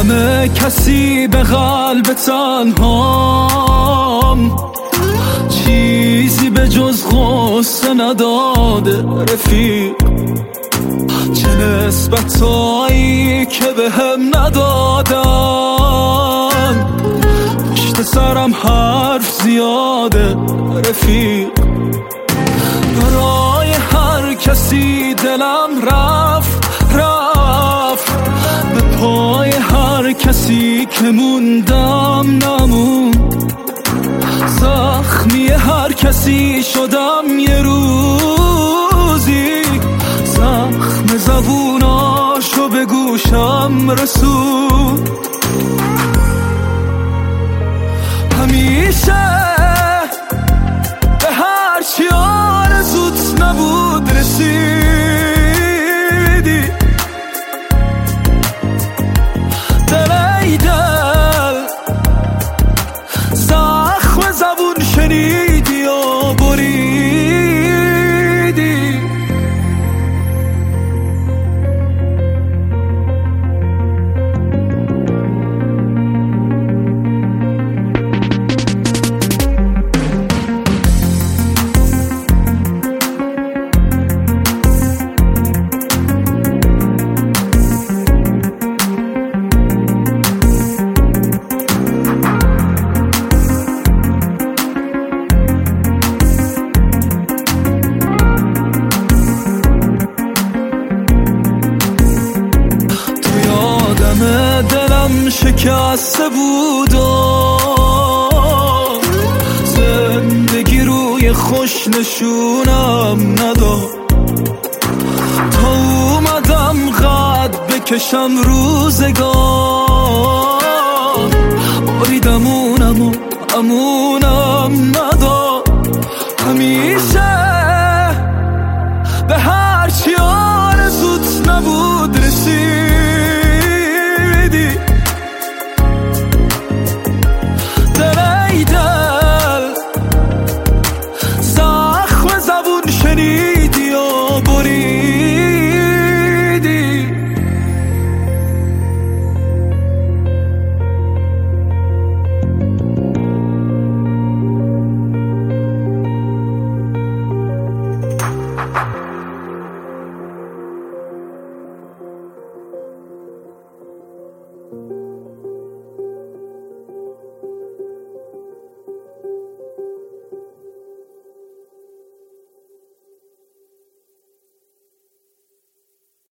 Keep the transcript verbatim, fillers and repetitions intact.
همه کسی به قلب تنهام، چیزی به جز غصه نداده رفیق. چه نسبتایی که به هم ندادن، پشت سرم حرف زیاده رفیق. برای هر کسی دلم رفت رفت، به پای هر کسی که موندم نموند. زخمی هر کسی شدم یه روزی، زخم زبوناشو به گوشم رسود. همیشه به هر چی آرزوت نبود رسیدی. دل ای دل، زخم زبون شنیدی و بریدی. دلم شکسته بود و زندگی روی خوش نشونم نداد. تا اومدم قد بکشم روزگار، بریدم اونم و امونم نداد. همیشه